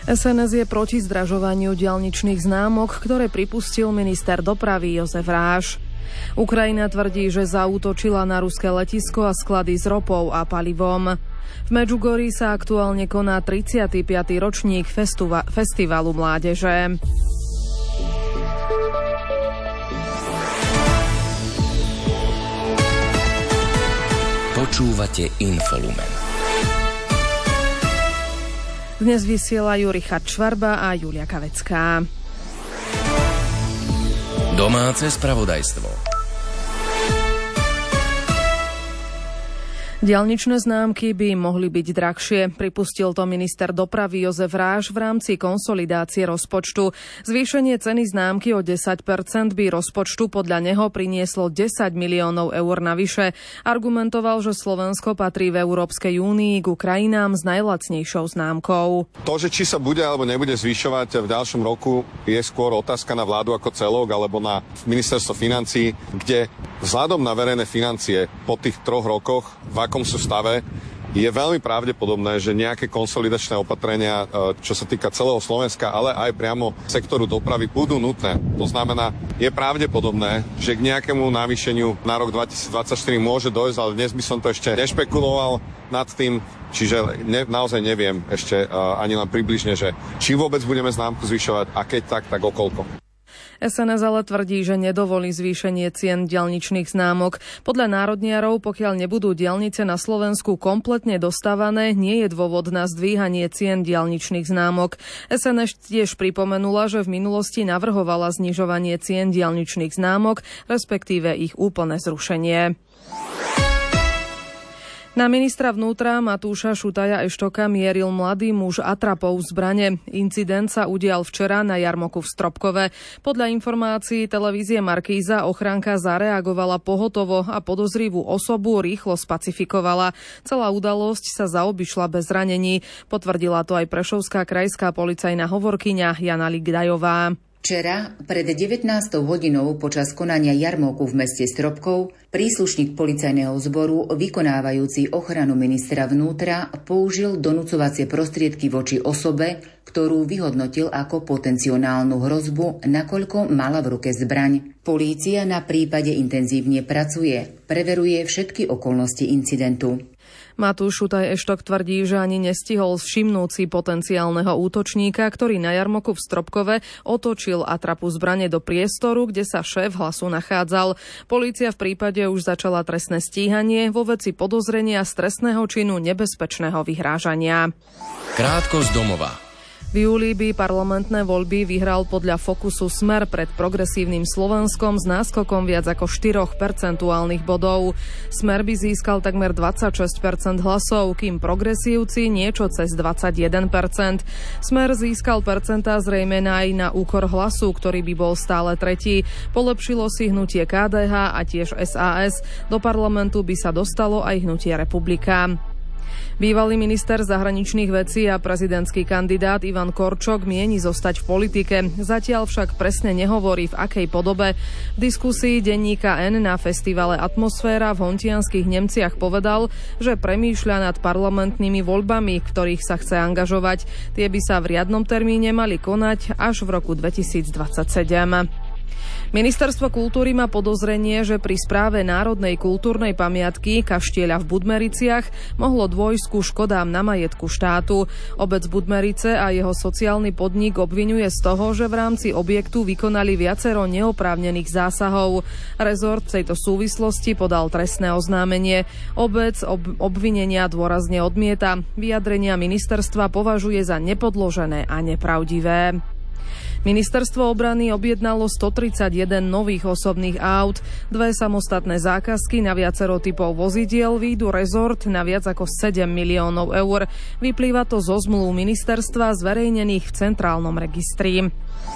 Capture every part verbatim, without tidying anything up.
es en es je proti zdražovaniu diaľničných známok, ktoré pripustil minister dopravy Jozef Ráš. Ukrajina tvrdí, že zaútočila na ruské letisko a sklady s ropou a palivom. V Medžugorí sa aktuálne koná tridsiaty piaty ročník festuva- festivalu mládeže. Počúvate Infolumen. Dnes vysielajú Richard Švarba a Julia Kavecká. Domáce spravodajstvo. Diaľničné známky by mohli byť drahšie, pripustil to minister dopravy Jozef Ráš v rámci konsolidácie rozpočtu. Zvýšenie ceny známky o desať percent by rozpočtu podľa neho prinieslo desať miliónov eur navyše. Argumentoval, že Slovensko patrí v Európskej únii ku krajinám s najlacnejšou známkou. To, že či sa bude alebo nebude zvyšovať v ďalšom roku, je skôr otázka na vládu ako celok alebo na ministerstvo financií, kde vzhľadom na verejné financie po tých troch rokoch, v akom sú stave, je veľmi pravdepodobné, že nejaké konsolidačné opatrenia, čo sa týka celého Slovenska, ale aj priamo sektoru dopravy, budú nutné. To znamená, je pravdepodobné, že k nejakému navýšeniu na rok dvetisícdvadsaťštyri môže dojsť, ale dnes by som to ešte nešpekuloval nad tým, čiže ne, naozaj neviem ešte uh, ani len približne, že či vôbec budeme známku zvyšovať a keď tak, tak o koľko. es en es ale tvrdí, že nedovolí zvýšenie cien diaľničných známok. Podľa národniarov, pokiaľ nebudú diaľnice na Slovensku kompletne dostávané, nie je dôvod na zdvíhanie cien diaľničných známok. es en es tiež pripomenula, že v minulosti navrhovala znižovanie cien diaľničných známok, respektíve ich úplné zrušenie. Na ministra vnútra Matúša Šutaja Eštoka mieril mladý muž atrapou zbrane. Incident sa udial včera na jarmoku v Stropkove. Podľa informácií televízie Markíza ochránka zareagovala pohotovo a podozrivú osobu rýchlo spacifikovala. Celá udalosť sa zaobišla bez zranení. Potvrdila to aj prešovská krajská policajná hovorkyňa Jana Ligdajová. Včera pred devätnástou hodinou počas konania jarmoku v meste Stropkov príslušník policajného zboru vykonávajúci ochranu ministra vnútra použil donúcovacie prostriedky voči osobe, ktorú vyhodnotil ako potenciálnu hrozbu, nakoľko mala v ruke zbraň. Polícia na prípade intenzívne pracuje, preveruje všetky okolnosti incidentu. Matúš Šutaj Eštok tvrdí, že ani nestihol všimnúť si potenciálneho útočníka, ktorý na jarmoku v Stropkove otočil atrapu zbrane do priestoru, kde sa šéf Hlasu nachádzal. Polícia v prípade už začala trestné stíhanie vo veci podozrenia z trestného činu nebezpečného vyhrážania. Krátko z domova. V júli by parlamentné voľby vyhral podľa Fokusu Smer pred Progresívnym Slovenskom s náskokom viac ako štyri percentuálnych bodov. Smer by získal takmer dvadsaťšesť percent hlasov, kým progresívci niečo cez dvadsaťjeden percent. Smer získal percentá zrejme aj na úkor Hlasu, ktorý by bol stále tretí. Polepšilo si hnutie ká dé há a tiež es a es. Do parlamentu by sa dostalo aj hnutie Republika. Bývalý minister zahraničných vecí a prezidentský kandidát Ivan Korčok mieni zostať v politike. Zatiaľ však presne nehovorí, v akej podobe. V diskusii denníka N na festivale Atmosféra v Hontianskych Nemciach povedal, že premýšľa nad parlamentnými voľbami, v ktorých sa chce angažovať. Tie by sa v riadnom termíne mali konať až v roku dvetisícdvadsaťsedem. Ministerstvo kultúry má podozrenie, že pri správe národnej kultúrnej pamiatky Kaštieľa v Budmericiach mohlo dôjsť ku škodám na majetku štátu. Obec Budmerice a jeho sociálny podnik obviňuje z toho, že v rámci objektu vykonali viacero neoprávnených zásahov. Rezort v tejto súvislosti podal trestné oznámenie. Obec ob- obvinenia dôrazne odmieta. Vyjadrenia ministerstva považuje za nepodložené a nepravdivé. Ministerstvo obrany objednalo stotridsaťjeden nových osobných aut. Dve samostatné zákazky na viacero typov vozidiel výjdu rezort na viac ako sedem miliónov eur. Vyplýva to zo zmluv ministerstva zverejnených v centrálnom registri.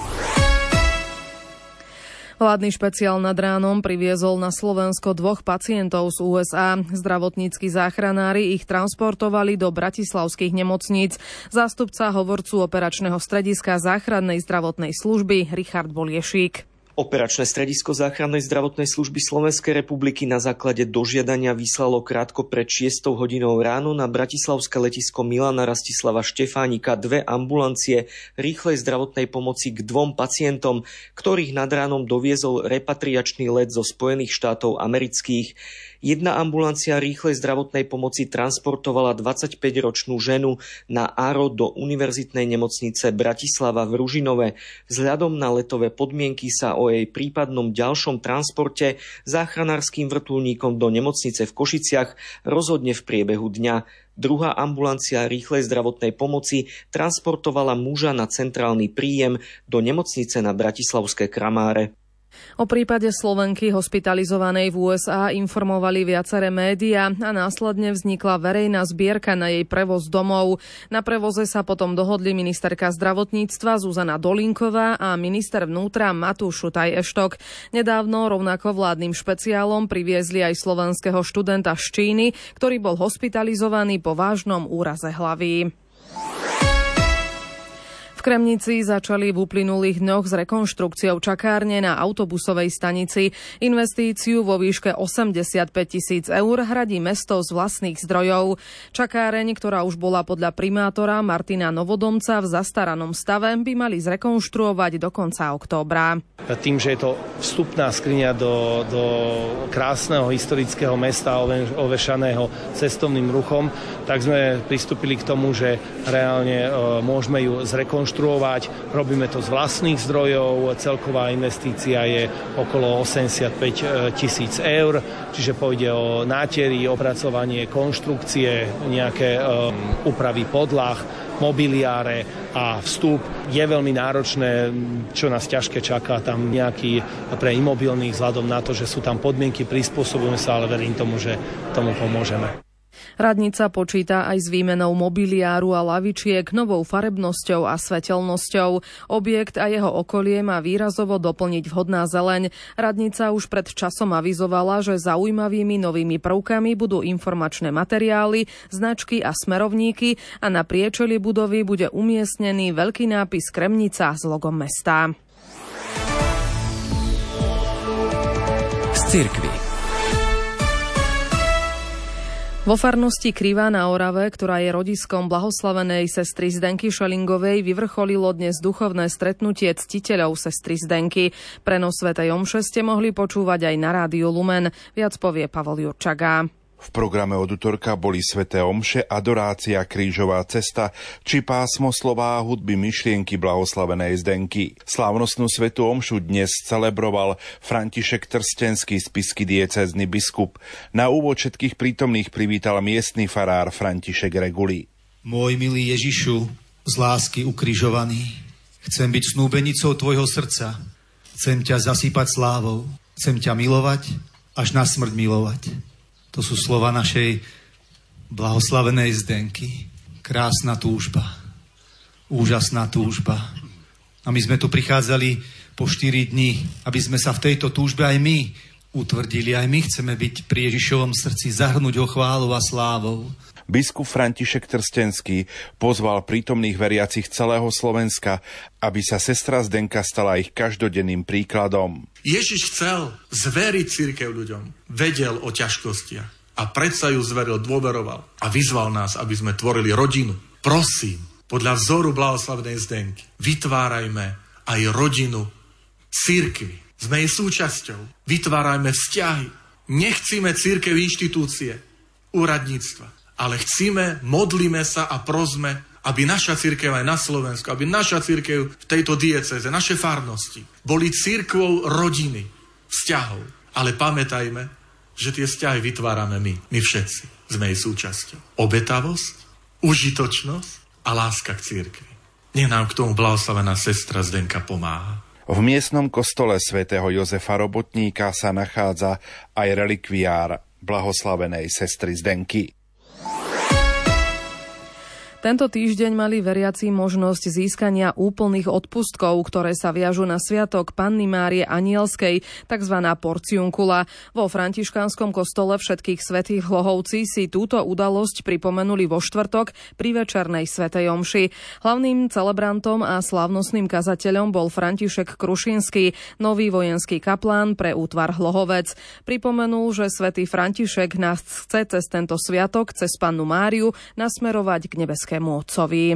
Vládny špeciál nad ránom priviezol na Slovensko dvoch pacientov z ú es á. Zdravotnícki záchranári ich transportovali do bratislavských nemocníc. Zástupca hovorcu operačného strediska záchrannej zdravotnej služby Richard Boliešík. Operačné stredisko záchrannej zdravotnej služby Slovenskej republiky na základe dožiadania vyslalo krátko pred šiestou hodinou ráno na bratislavské letisko Milana Rastislava Štefánika dve ambulancie rýchlej zdravotnej pomoci k dvom pacientom, ktorých nad ránom doviezol repatriačný let zo Spojených štátov amerických. Jedna ambulancia rýchlej zdravotnej pomoci transportovala dvadsaťpäťročnú ženu na Áro do univerzitnej nemocnice Bratislava v Ružinove. Vzhľadom na letové podmienky sa o jej prípadnom ďalšom transporte záchranárskym vrtuľníkom do nemocnice v Košiciach rozhodne v priebehu dňa. Druhá ambulancia rýchlej zdravotnej pomoci transportovala muža na centrálny príjem do nemocnice na Bratislavské Kramáre. O prípade Slovenky hospitalizovanej v ú es á informovali viaceré médiá a následne vznikla verejná zbierka na jej prevoz domov. Na prevoze sa potom dohodli ministerka zdravotníctva Zuzana Dolinková a minister vnútra Matúš Šutaj-Eštok. Nedávno rovnako vládnym špeciálom priviezli aj slovenského študenta z Číny, ktorý bol hospitalizovaný po vážnom úraze hlavy. V Kremnici začali v uplynulých dňoch s rekonštrukciou čakárne na autobusovej stanici. Investíciu vo výške osemdesiatpäť tisíc eur hradí mesto z vlastných zdrojov. Čakáreň, ktorá už bola podľa primátora Martina Novodomca v zastaranom stave, by mali zrekonštruovať do konca októbra. Tým, že je to vstupná skriňa do, do krásneho historického mesta ovešaného cestovným ruchom, tak sme pristúpili k tomu, že reálne e, môžeme ju zrekonštruovať. Robíme to z vlastných zdrojov, celková investícia je okolo osemdesiatpäť tisíc eur, čiže pôjde o nátery, opracovanie konštrukcie, nejaké um, úpravy podlah, mobiliáre a vstup. Je veľmi náročné, čo nás ťažké čaká, tam nejaký pre imobilných vzhľadom na to, že sú tam podmienky, prispôsobujeme sa, ale verím tomu, že tomu pomôžeme. Radnica počíta aj s výmenou mobiliáru a lavičiek, novou farebnosťou a svetelnosťou. Objekt a jeho okolie má výrazovo doplniť vhodná zeleň. Radnica už pred časom avizovala, že zaujímavými novými prvkami budú informačné materiály, značky a smerovníky a na priečeli budovy bude umiestnený veľký nápis Kremnica s logom mesta. Z cirkvi. Vo farnosti Krivá na Orave, ktorá je rodiskom blahoslavenej sestry Zdenky Šelingovej, vyvrcholilo dnes duchovné stretnutie ctiteľov sestry Zdenky. Prenos svätej omše ste mohli počúvať aj na rádiu Lumen. Viac povie Pavol Jurčaga. V programe od utorka boli sväté omše, adorácia, krížová cesta či pásmo slová hudby myšlienky blahoslavenej Zdenky. Slávnostnú svätú omšu dnes celebroval František Trstenský, spišský diecézny biskup. Na úvod všetkých prítomných privítal miestny farár František Reguli. Môj milý Ježišu, z lásky ukrižovaný, chcem byť snúbenicou tvojho srdca. Chcem ťa zasýpať slávou. Chcem ťa milovať, až na smrť milovať. To sú slova našej blahoslavenej Zdenky. Krásna túžba. Úžasná túžba. A my sme tu prichádzali po štyri dni, aby sme sa v tejto túžbe aj my utvrdili. Aj my chceme byť pri Ježišovom srdci, zahrnúť ho chválou a slávou. Biskup František Trstenský pozval prítomných veriacich celého Slovenska, aby sa sestra Zdenka stala ich každodenným príkladom. Ježiš chcel zveriť cirkev ľuďom. Vedel o ťažkostiach a predsa ju zveril, dôveroval a vyzval nás, aby sme tvorili rodinu. Prosím, podľa vzoru blahoslavenej Zdenky, vytvárajme aj rodinu cirkvi. Sme jej súčasťou. Vytvárajme vzťahy. Nechcíme cirkev inštitúcie, úradníctva. Ale chcíme, modlíme sa a prosme, aby naša cirkev aj na Slovensku, aby naša cirkev v tejto diecéze, naše farnosti, boli cirkvou rodiny, vzťahov. Ale pamätajme, že tie vzťahy vytvárame my, my všetci. Sme jej súčasťou. Obetavosť, užitočnosť a láska k cirkvi. Nech nám k tomu blahoslavená sestra Zdenka pomáha. V miestnom kostole svätého Jozefa Robotníka sa nachádza aj relikviár blahoslavenej sestry Zdenky. Tento týždeň mali veriaci možnosť získania úplných odpustkov, ktoré sa viažu na sviatok Panny Márie Anielskej, takzvaná porciunkula. Vo františkánskom kostole Všetkých svätých v Hlohovci si túto udalosť pripomenuli vo štvrtok pri večernej svätej omši. Hlavným celebrantom a slávnostným kazateľom bol František Krušinský, nový vojenský kaplán pre útvar Hlohovec. Pripomenul, že svätý František nás chce cez tento sviatok, cez Pannu Máriu, nasmerovať k nebeskému Otcovi.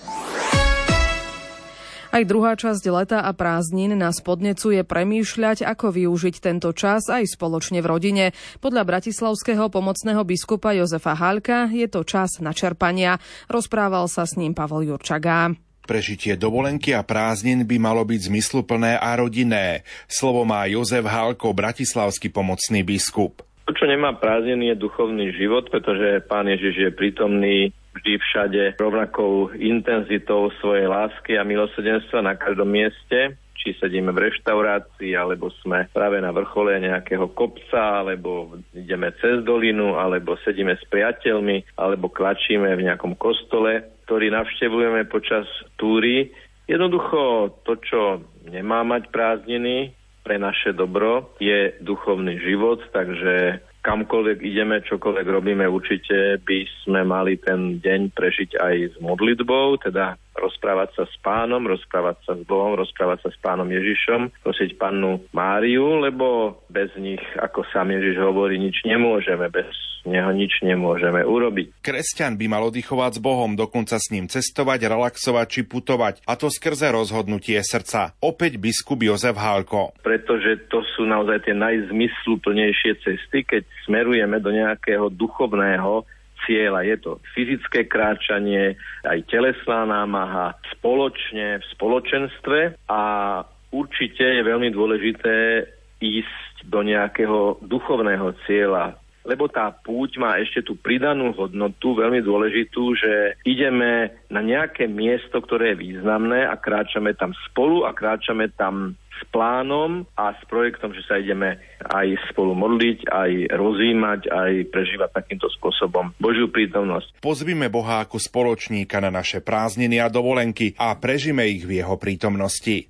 Aj druhá časť leta a prázdnin nás podnecuje premýšľať, ako využiť tento čas aj spoločne v rodine. Podľa bratislavského pomocného biskupa Jozefa Hálka je to čas načerpania. Rozprával sa s ním Pavol Jurčaga. Prežitie dovolenky a prázdnin by malo byť zmysluplné a rodinné. Slovo má Jozef Hálko, bratislavský pomocný biskup. To, čo nemá prázdniny, je duchovný život, pretože Pán Ježiš je prítomný vždy všade rovnakou intenzitou svojej lásky a milosrdenstva na každom mieste. Či sedíme v reštaurácii, alebo sme práve na vrchole nejakého kopca, alebo ideme cez dolinu, alebo sedíme s priateľmi, alebo klačíme v nejakom kostole, ktorý navštevujeme počas túry. Jednoducho to, čo nemá mať prázdniny pre naše dobro, je duchovný život, takže kamkoľvek ideme, čokoľvek robíme, určite by sme mali ten deň prežiť aj s modlitbou, teda rozprávať sa s Pánom, rozprávať sa s Bohom, rozprávať sa s Pánom Ježišom, prosiť Pannu Máriu, lebo bez nich, ako sám Ježiš hovorí, nič nemôžeme, bez neho nič nemôžeme urobiť. Kresťan by mal oddychovať s Bohom, dokonca s ním cestovať, relaxovať či putovať, a to skrze rozhodnutie srdca. Opäť biskup Jozef Hálko. Pretože to sú naozaj tie najzmysluplnejšie cesty, keď smerujeme do nejakého duchovného cieľa. Je to fyzické kráčanie, aj telesná námaha, spoločne, v spoločenstve, a určite je veľmi dôležité ísť do nejakého duchovného cieľa, lebo tá púť má ešte tú pridanú hodnotu, veľmi dôležitú, že ideme na nejaké miesto, ktoré je významné, a kráčame tam spolu a kráčame tam s plánom a s projektom, že sa ideme aj spolu modliť, aj rozjímať, aj prežívať takýmto spôsobom Božiu prítomnosť. Pozvime Boha ako spoločníka na naše prázdniny a dovolenky a prežime ich v jeho prítomnosti.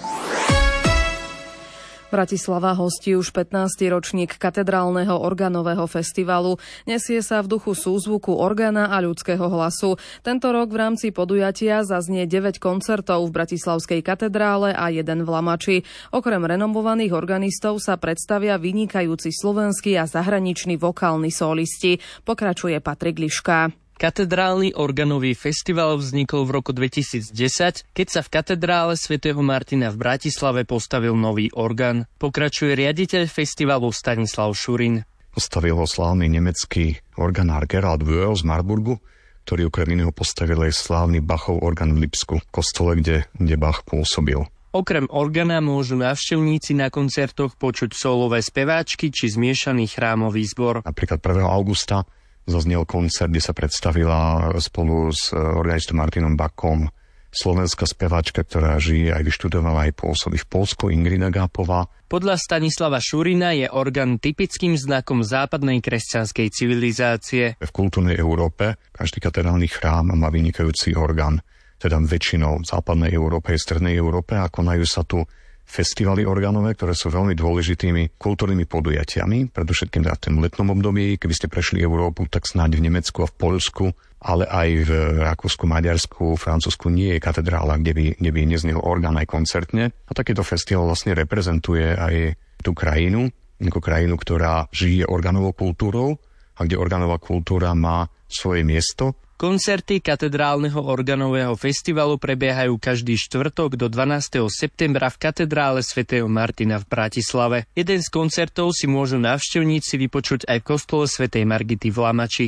Bratislava hostí už pätnásty ročník katedrálneho organového festivalu. Nesie sa v duchu súzvuku orgána a ľudského hlasu. Tento rok v rámci podujatia zaznie deväť koncertov v Bratislavskej katedrále a jeden v Lamači. Okrem renomovaných organistov sa predstavia vynikajúci slovenskí a zahraniční vokálni solisti. Pokračuje Patrik Liška. Katedrálny organový festival vznikol v roku dvetisícdesať, keď sa v katedrále svätého Martina v Bratislave postavil nový orgán. Pokračuje riaditeľ festivalu Stanislav Šurin. Postavil ho slávny nemecký organár Gerald Wöhr z Marburgu, ktorý okrem iného postavil aj slávny Bachov orgán v Lipsku, kostole, kde, kde Bach pôsobil. Okrem organa môžu návštevníci na koncertoch počuť solové speváčky či zmiešaný chrámový zbor. Napríklad prvého augusta zaznel koncert, kde sa predstavila spolu s organistom Martinom Bachom slovenská speváčka, ktorá žije aj vyštudovala aj pôsobí v Poľsku, Ingrid Agápová. Podľa Stanislava Šurina je orgán typickým znakom západnej kresťanskej civilizácie. V kultúrnej Európe každý katedrálny chrám má vynikajúci orgán, teda väčšinou v západnej Európe a strednej Európe, a konajú sa tu festivaly orgánové, ktoré sú veľmi dôležitými kultúrnymi podujatiami, predovšetkým v tom letnom období. Keby ste prešli Európu, tak snáď v Nemecku a v Poľsku, ale aj v Rakúsku, Maďarsku, Francúzsku nie je katedrála, kde by, kde by neznel orgán aj koncertne. A takýto festival vlastne reprezentuje aj tú krajinu, ako krajinu, ktorá žije organovou kultúrou a kde organová kultúra má svoje miesto. Koncerty katedrálneho organového festivalu prebiehajú každý štvrtok do dvanásteho septembra v katedrále svätého Martina v Bratislave. Jeden z koncertov si môžu návštevníci vypočuť aj v kostole svätej Margity v Lamači.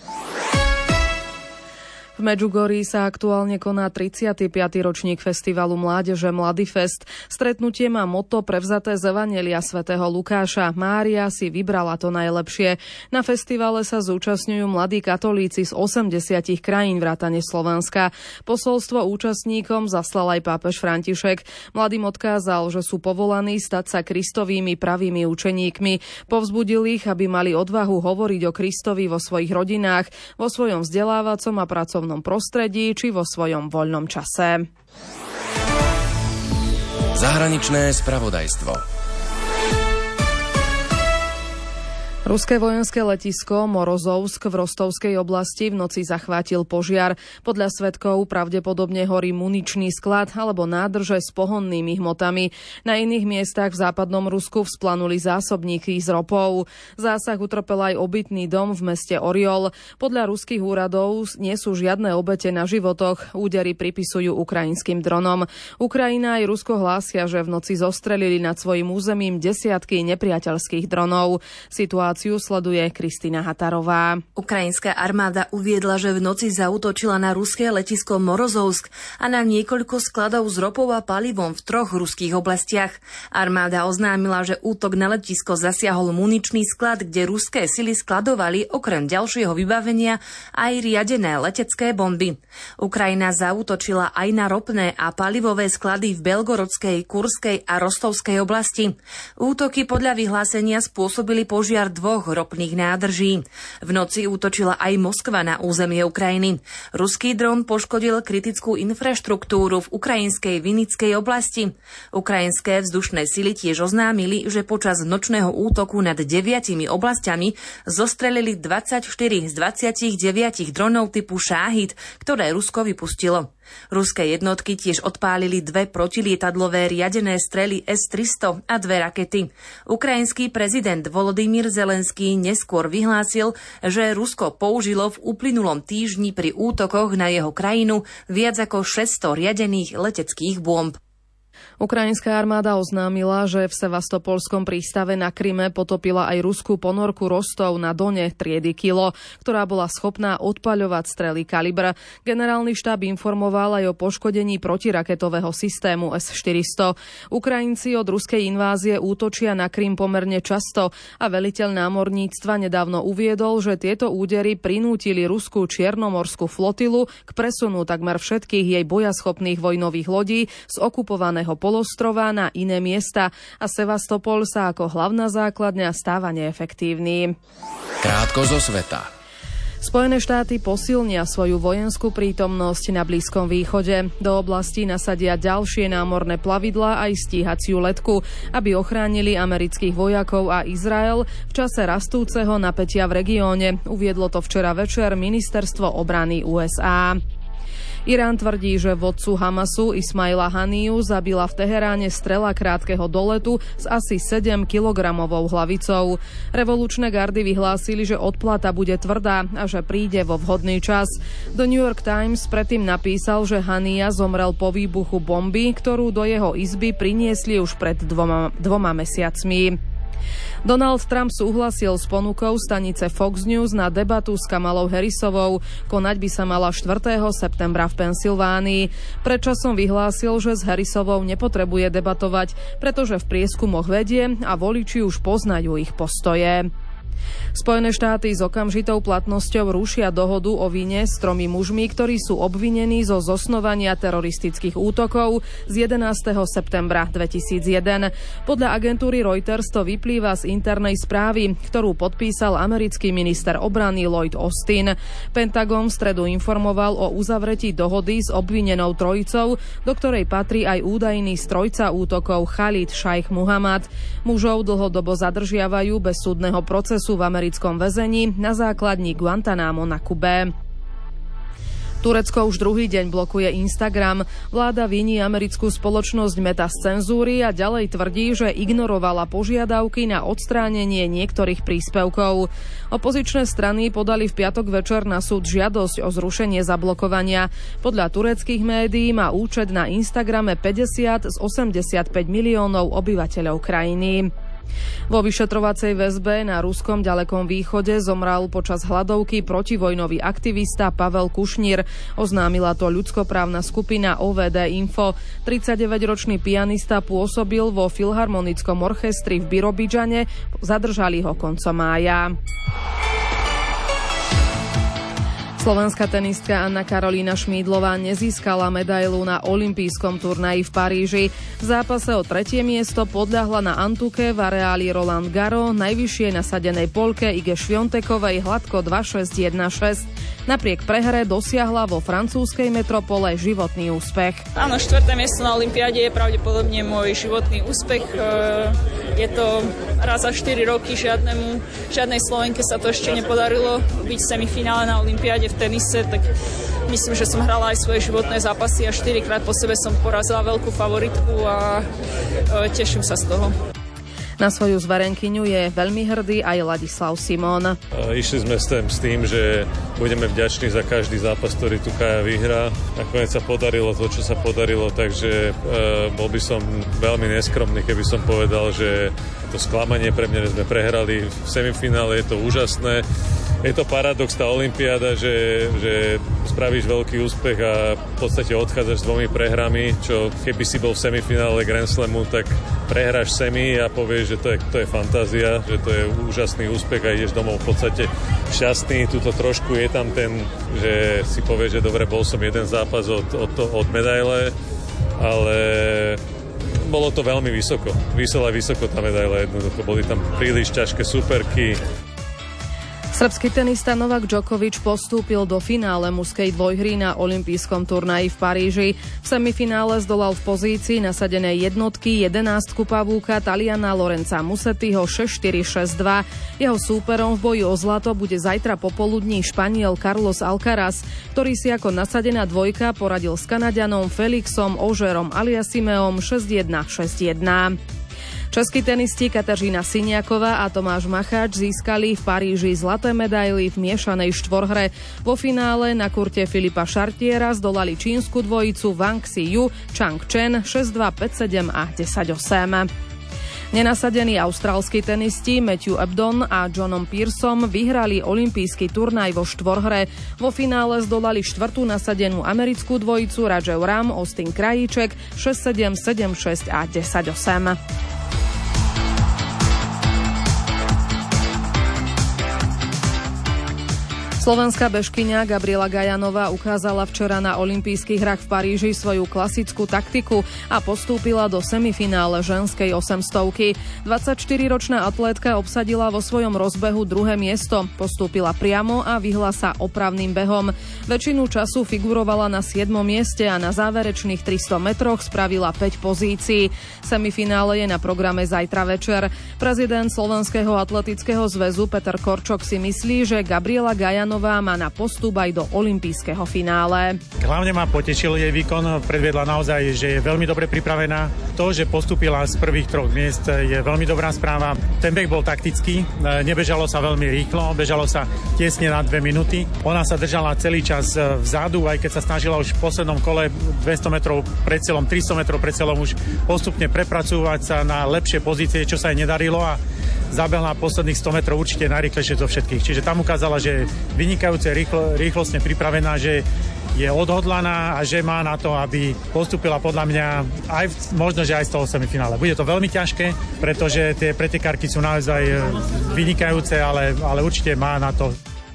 V Medžugorí sa aktuálne koná tridsiaty piaty ročník festivalu Mládeže Mladý Fest. Stretnutie má motto prevzaté z Evanjelia svätého Lukáša. Mária si vybrala to najlepšie. Na festivale sa zúčastňujú mladí katolíci z osemdesiatich krajín vrátane Slovenska. Posolstvo účastníkom zaslal aj pápež František. Mladým odkázal, že sú povolaní stať sa Kristovými pravými učeníkmi. Povzbudil ich, aby mali odvahu hovoriť o Kristovi vo svojich rodinách, vo svojom vzdelávacom a pracovnom sociálnom prostredí či vo svojom voľnom čase. Zahraničné spravodajstvo. Ruské vojenské letisko Morozovsk v Rostovskej oblasti v noci zachvátil požiar. Podľa svedkov pravdepodobne horí muničný sklad alebo nádrže s pohonnými hmotami. Na iných miestach v západnom Rusku vzplanuli zásobníky s ropou. Zásah utrpel aj obytný dom v meste Oriol. Podľa ruských úradov nie sú žiadne obete na životoch. Údery pripisujú ukrajinským dronom. Ukrajina aj Rusko hlásia, že v noci zostrelili nad svojím územím desiatky nepriateľských dronov. Situácia sleduje Kristina Hatarová. Ukrajinská armáda uviedla, že v noci zaútočila na ruské letisko Morozovsk a na niekoľko skladov s ropou a palivom v troch ruských oblastiach. Armáda oznámila, že útok na letisko zasiahol muničný sklad, kde ruské sily skladovali okrem ďalšieho vybavenia aj riadené letecké bomby. Ukrajina zaútočila aj na ropné a palivové sklady v Belgorodskej, Kurskej a Rostovskej oblasti. Útoky podľa vyhlásenia spôsobili požiar dvoch ropných nádrží. V noci útočila aj Moskva na územie Ukrajiny. Ruský dron poškodil kritickú infraštruktúru v ukrajinskej Vinickej oblasti. Ukrajinské vzdušné sily tiež oznámili, že počas nočného útoku nad deviatimi oblastiami zostrelili dvadsaťštyri z dvadsaťdeväť dronov typu Šáhid, ktoré Rusko vypustilo. Ruské jednotky tiež odpálili dve protilietadlové riadené strely es tristo a dve rakety. Ukrajinský prezident Volodymyr Zelenský neskôr vyhlásil, že Rusko použilo v uplynulom týždni pri útokoch na jeho krajinu viac ako šesťsto riadených leteckých bomb. Ukrajinská armáda oznámila, že v Sevastopolskom prístave na Kryme potopila aj ruskú ponorku Rostov na Done triedy Kilo, ktorá bola schopná odpaľovať strely kalibr. Generálny štáb informoval aj o poškodení protiraketového systému es štyristo. Ukrajinci od ruskej invázie útočia na Krym pomerne často a veliteľ námorníctva nedávno uviedol, že tieto údery prinútili ruskú čiernomorskú flotilu k presunu takmer všetkých jej bojaschopných vojnových lodí z okupovaného polostrova na iné miesta a Sevastopol sa ako hlavná základňa stáva neefektívny. Krátko zo sveta. Spojené štáty posilnia svoju vojenskú prítomnosť na Blízkom východe. Do oblasti nasadia ďalšie námorné plavidlá aj stíhaciu letku, aby ochránili amerických vojakov a Izrael v čase rastúceho napätia v regióne. Uviedlo to včera večer ministerstvo obrany ú es á. Irán tvrdí, že vodcu Hamasu Ismaila Haniju zabila v Teheráne strela krátkeho doletu s asi sedem kilogramovou hlavicou. Revolučné gardy vyhlásili, že odplata bude tvrdá a že príde vo vhodný čas. The New York Times predtým napísal, že Hanija zomrel po výbuchu bomby, ktorú do jeho izby priniesli už pred dvoma, dvoma mesiacmi. Donald Trump súhlasil s ponukou stanice Fox News na debatu s Kamalou Harrisovou. Konať by sa mala štvrtého septembra v Pensylvánii. Predčasom vyhlásil, že s Harrisovou nepotrebuje debatovať, pretože v prieskumoch vedie a voliči už poznajú ich postoje. Spojené štáty s okamžitou platnosťou rušia dohodu o vine s tromi mužmi, ktorí sú obvinení zo zosnovania teroristických útokov z jedenásteho septembra dvetisícjeden. Podľa agentúry Reuters to vyplýva z internej správy, ktorú podpísal americký minister obrany Lloyd Austin. Pentagon v stredu informoval o uzavretí dohody s obvinenou trojicou, do ktorej patrí aj údajný strojca útokov Khalid Shaikh Muhammad. Mužov dlhodobo zadržiavajú bez súdneho procesu v americkom väzení na základni Guantanamo na Kube. Turecko už druhý deň blokuje Instagram. Vláda viní americkú spoločnosť Meta z cenzúry a ďalej tvrdí, že ignorovala požiadavky na odstránenie niektorých príspevkov. Opozičné strany podali v piatok večer na súd žiadosť o zrušenie zablokovania. Podľa tureckých médií má účet na Instagrame päťdesiat z osemdesiatpäť miliónov obyvateľov krajiny. Vo vyšetrovacej väzbe na ruskom ďalekom východe zomrel počas hladovky protivojnový aktivista Pavel Kušnír. Oznámila to ľudskoprávna skupina ó vé dé Info. tridsaťdeväťročný pianista pôsobil vo Filharmonickom orchestri v Birobidžane. Zadržali ho koncom mája. Slovenská tenistka Anna Karolína Šmídlová nezískala medailu na olympijskom turnaji v Paríži. V zápase o tretie miesto podľahla na Antuke v areáli Roland Garros najvyššie nasadenej Poľke Ige Šviontekovej hladko dva šesť jeden šesť. Napriek prehre dosiahla vo francúzskej metropole životný úspech. Áno, štvrté miesto na olympiáde je pravdepodobne môj životný úspech. Je to raz za štyri roky, žiadnemu, žiadnej Slovenke sa to ešte nepodarilo byť v semifinále na olympiáde v tenise, tak myslím, že som hrala aj svoje životné zápasy a štyrikrát po sebe som porazila veľkú favoritku a teším sa z toho. Na svoju zverenkyňu je veľmi hrdý aj Ladislav Simón. Išli sme sem s tým, že budeme vďační za každý zápas, ktorý tu Kaja vyhrá. Nakoniec sa podarilo to, čo sa podarilo, takže e, bol by som veľmi neskromný, keby som povedal, že to sklamanie pre mňa, že sme prehrali v semifinále, je to úžasné. Je to paradox, tá olympiáda, že, že spravíš veľký úspech a v podstate odchádzaš s dvomi prehrami, čo keby si bol v semifinále Grand Slamu, tak prehráš semi a povieš, že to je, to je fantázia, že to je úžasný úspech a ideš domov v podstate šťastný. Tuto trošku je tam ten, že si povieš, že dobre, bol som jeden zápas od, od, od medaile, ale bolo to veľmi vysoko. Vysela vysoko tá medaila, jednoducho boli tam príliš ťažké superky. Srbský tenista Novak Djokovic postúpil do finále mužskej dvojhry na olympijskom turnaji v Paríži. V semifinále zdolal v pozícii nasadenej jednotky jedenástku pavúka Taliana Lorenza Musettiho šesť štyri šesť dva. Jeho súperom v boji o zlato bude zajtra popoludní Španiel Carlos Alcaraz, ktorý si ako nasadená dvojka poradil s Kanaďanom Felixom Augerom Aliassimeom šesť jeden šesť jeden. Českí tenisti Kateřina Siniaková a Tomáš Macháč získali v Paríži zlaté medaily v miešanej štvorhre. Vo finále na kurte Filipa Chartiera zdolali čínsku dvojicu Wang Xiyu, Chang Chen šesť dva päť sedem a desať osem. Nenasadení austrálski tenisti Matthew Ebdon a Johnom Pearsom vyhrali olympijský turnaj vo štvorhre. Vo finále zdolali štvrtú nasadenú americkú dvojicu Rajev Ram, Austin Krajíček šesť sedem, sedem šesť a desať osem. Slovenská bežkyňa Gabriela Gajanová ukázala včera na olympijských hrách v Paríži svoju klasickú taktiku a postúpila do semifinále ženskej osemstovky. dvadsaťštyriročná atlétka obsadila vo svojom rozbehu druhé miesto, postúpila priamo a vyhla sa opravným behom. Väčšinu času figurovala na siedmom mieste a na záverečných tristo metroch spravila päť pozícií. Semifinále je na programe zajtra večer. Prezident Slovenského atletického zväzu Peter Korčok si myslí, že Gabriela Gajanová má na postup aj do olympijského finále. Hlavne ma potešil jej výkon, predviedla naozaj, že je veľmi dobre pripravená. To, že postúpila z prvých troch miest, je veľmi dobrá správa. Ten beh bol taktický, nebežalo sa veľmi rýchlo, bežalo sa tesne na dve minúty. Ona sa držala celý čas vzadu, aj keď sa snažila už v poslednom kole dvesto metrov pred celom, tristo metrov pred celom už postupne prepracovať sa na lepšie pozície, čo sa jej nedarilo a zabehla posledných sto metrov určite najrýchlejšie zo všetkých. Čiže tam ukázala, že je vynikajúce rýchlo, rýchlostne pripravená, že je odhodlaná a že má na to, aby postúpila podľa mňa aj v, možno, že aj z toho semifinále. Bude to veľmi ťažké, pretože tie pretekárky sú naozaj vynikajúce, ale, ale určite má na to.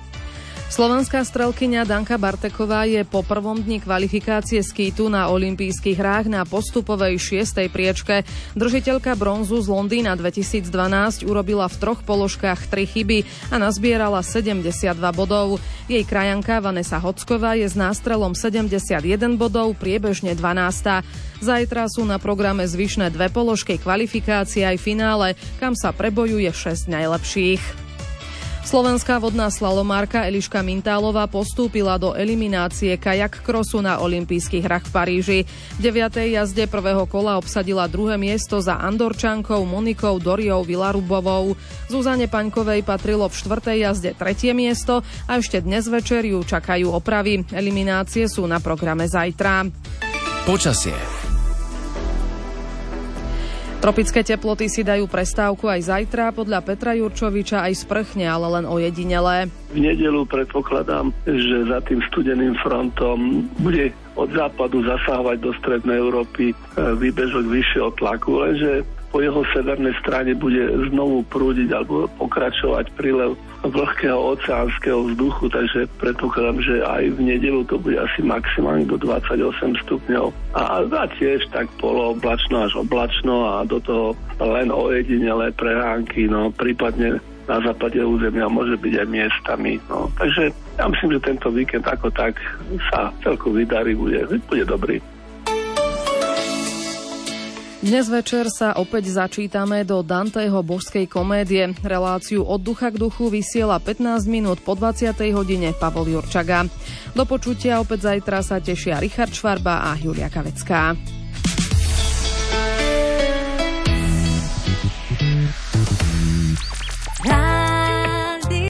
Slovenská strelkyňa Danka Barteková je po prvom dni kvalifikácie skítu na olympijských hrách na postupovej šiestej priečke. Držiteľka bronzu z Londýna dvetisícdvanásť urobila v troch položkách tri chyby a nazbierala sedemdesiatdva bodov. Jej krajanka Vanessa Hocková je s nástrelom sedemdesiatjeden bodov priebežne dvanásta. Zajtra sú na programe zvyšné dve položky kvalifikácie aj finále, kam sa prebojuje šesť najlepších. Slovenská vodná slalomárka Eliška Mintálová postúpila do eliminácie kajak krosu na olympijských hrách v Paríži. V deviatej jazde prvého kola obsadila druhé miesto za Andorčankou Monikou Doriou Vilarubovou. Zuzane Paňkovej patrilo v štvrtej jazde tretie miesto a ešte dnes večer ju čakajú opravy. Eliminácie sú na programe zajtra. Počasie. Tropické teploty si dajú prestávku aj zajtra, podľa Petra Jurčoviča aj sprchne, ale len ojedinelé. V nedeľu predpokladám, že za tým studeným frontom bude od západu zasahovať do strednej Európy výbežok vyššieho tlaku, lenže po jeho severnej strane bude znovu prúdiť alebo pokračovať prílev vlhkého oceánskeho vzduchu, takže predpokladám, že aj v nedeľu to bude asi maximálne do dvadsaťosem stupňov. A, a tiež tak polooblačno až oblačno a do toho len ojedinelé prehánky, no prípadne na západe územia môže byť aj miestami. No. Takže ja myslím, že tento víkend ako tak sa celko vydarí, bude, bude dobrý. Dnes večer sa opäť začítame do Danteho božskej komédie. Reláciu Od ducha k duchu vysiela pätnásť minút po dvadsiatej hodine Pavol Jurčaga. Do počutia opäť zajtra sa tešia Richard Švarba a Julia Kavecká.